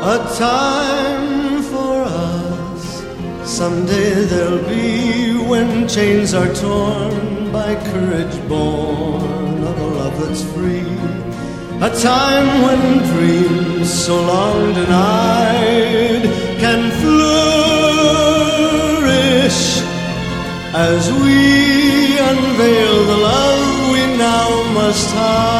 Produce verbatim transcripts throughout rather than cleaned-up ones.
a time for us. Someday there'll be when chains are torn by courage born of a love that's free. A time when dreams so long denied can flourish as we unveil the love we now must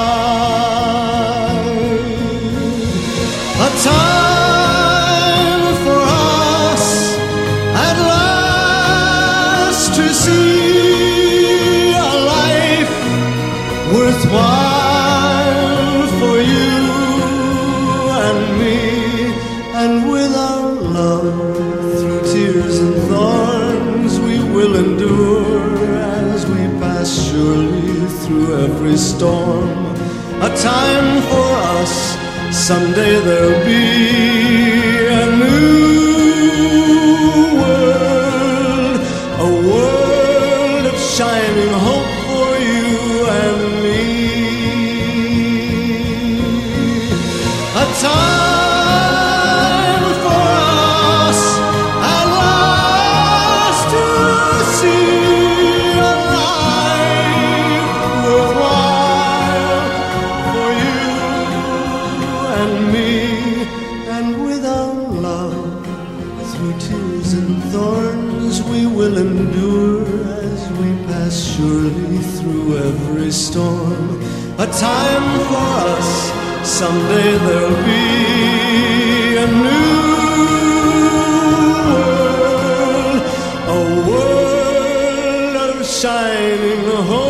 hide. A time for us at last to see a life worthwhile for you and me, and with our love through tears and thorns we will endure as we pass surely through every storm. A time for us, someday there'll be a new world, a world of shining hope for you and me. A time for us at last to see a life worthwhile for you and me, and with our love through tears and thorns we will endure as we pass surely through every storm. A time for us, someday there'll be a new world, a world of shining hope.